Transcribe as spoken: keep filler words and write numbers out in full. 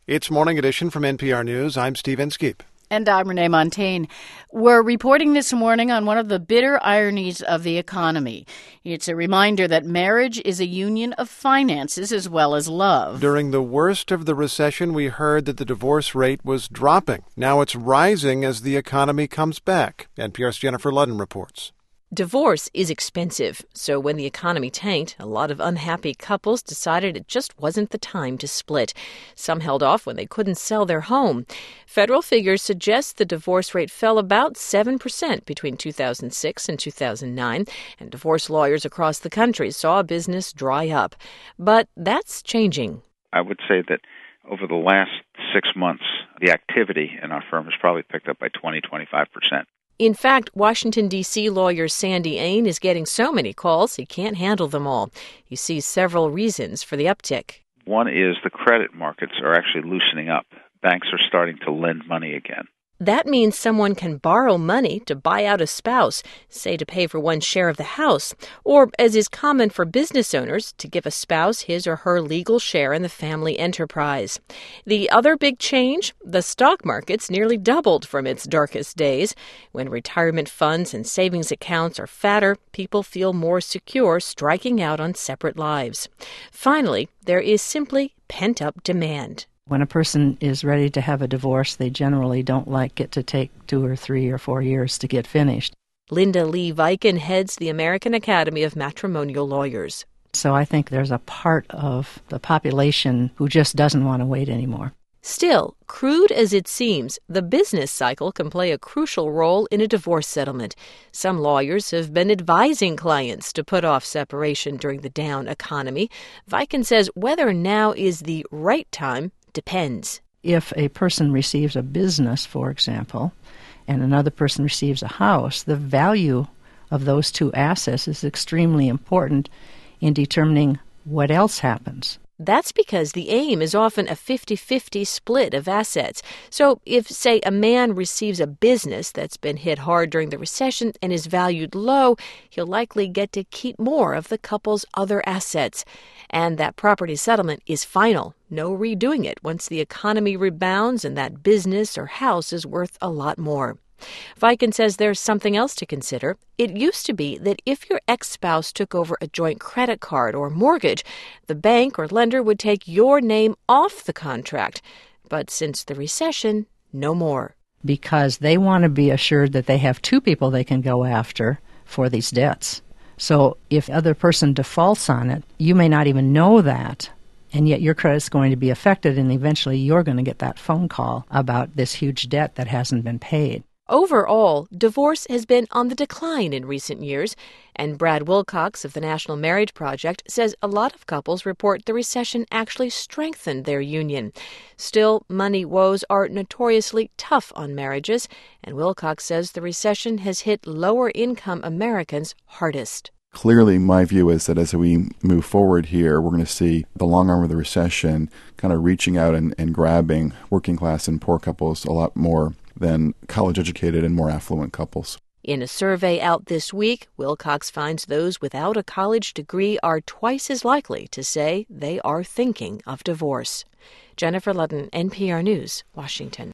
It's Morning Edition from N P R News. I'm Steve Inskeep. And I'm Renee Montaigne. We're reporting this morning on one of the bitter ironies of the economy. It's a reminder that marriage is a union of finances as well as love. During the worst of the recession, we heard that the divorce rate was dropping. Now it's rising as the economy comes back. N P R's Jennifer Ludden reports. Divorce is expensive, so when the economy tanked, a lot of unhappy couples decided it just wasn't the time to split. Some held off when they couldn't sell their home. Federal figures suggest the divorce rate fell about seven percent between two thousand six and two thousand nine, and divorce lawyers across the country saw business dry up. But that's changing. I would say that over the last six months, the activity in our firm has probably picked up by twenty, twenty-five percent. In fact, Washington, D C lawyer Sandy Ain is getting so many calls he can't handle them all. He sees several reasons for the uptick. One is the credit markets are actually loosening up. Banks are starting to lend money again. That means someone can borrow money to buy out a spouse, say to pay for one share of the house, or, as is common for business owners, to give a spouse his or her legal share in the family enterprise. The other big change? The stock market's nearly doubled from its darkest days. When retirement funds and savings accounts are fatter, people feel more secure striking out on separate lives. Finally, there is simply pent-up demand. When a person is ready to have a divorce, they generally don't like it to take two or three or four years to get finished. Linda Lee Viken heads the American Academy of Matrimonial Lawyers. So I think there's a part of the population who just doesn't want to wait anymore. Still, crude as it seems, the business cycle can play a crucial role in a divorce settlement. Some lawyers have been advising clients to put off separation during the down economy. Viken says whether now is the right time depends. If a person receives a business, for example, and another person receives a house, the value of those two assets is extremely important in determining what else happens. That's because the aim is often a fifty-fifty split of assets. So if, say, a man receives a business that's been hit hard during the recession and is valued low, he'll likely get to keep more of the couple's other assets. And that property settlement is final. No redoing it once the economy rebounds and that business or house is worth a lot more. Viken says there's something else to consider. It used to be that if your ex-spouse took over a joint credit card or mortgage, the bank or lender would take your name off the contract. But since the recession, no more. Because they want to be assured that they have two people they can go after for these debts. So if the other person defaults on it, you may not even know that, and yet your credit's going to be affected, and eventually you're going to get that phone call about this huge debt that hasn't been paid. Overall, divorce has been on the decline in recent years, and Brad Wilcox of the National Marriage Project says a lot of couples report the recession actually strengthened their union. Still, money woes are notoriously tough on marriages, and Wilcox says the recession has hit lower-income Americans hardest. Clearly, my view is that as we move forward here, we're going to see the long arm of the recession kind of reaching out and, and grabbing working class and poor couples a lot more than college-educated and more affluent couples. In a survey out this week, Wilcox finds those without a college degree are twice as likely to say they are thinking of divorce. Jennifer Ludden, N P R News, Washington.